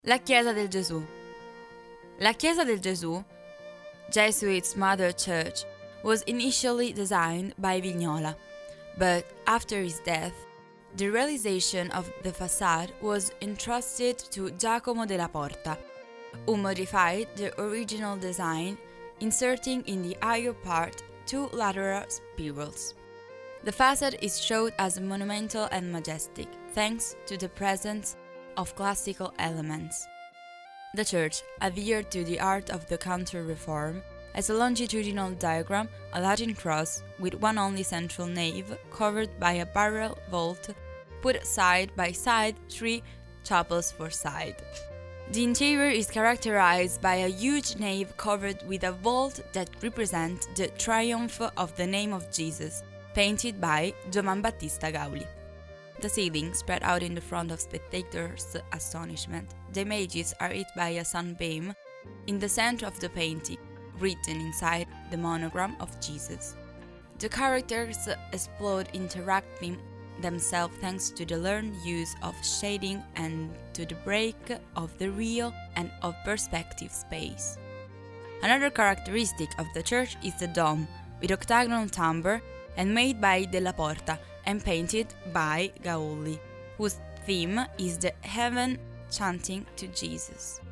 La Chiesa del Gesù. La Chiesa del Gesù, Jesuits' mother church, was initially designed by Vignola, but after his death, the realization of the facade was entrusted to Giacomo della Porta, who modified the original design, inserting in the higher part two lateral spirals. The facade is shown as monumental and majestic, thanks to the presence of classical elements. The church adhered to the art of the Counter-Reform as a longitudinal diagram, a Latin cross with one only central nave covered by a barrel vault, put side by side 3 chapels for side. The interior is characterized by a huge nave covered with a vault that represents the triumph of the name of Jesus, painted by Giovan Battista Gauli. The ceiling spread out in the front of spectators' astonishment. The images are hit by a sunbeam in the center of the painting, written inside the monogram of Jesus. The characters explode, interacting themselves thanks to the learned use of shading and to the break of the real and of perspective space. Another characteristic of the church is the dome, with octagonal timbre and made by Della Porta and painted by Gaulli, whose theme is the heaven chanting to Jesus.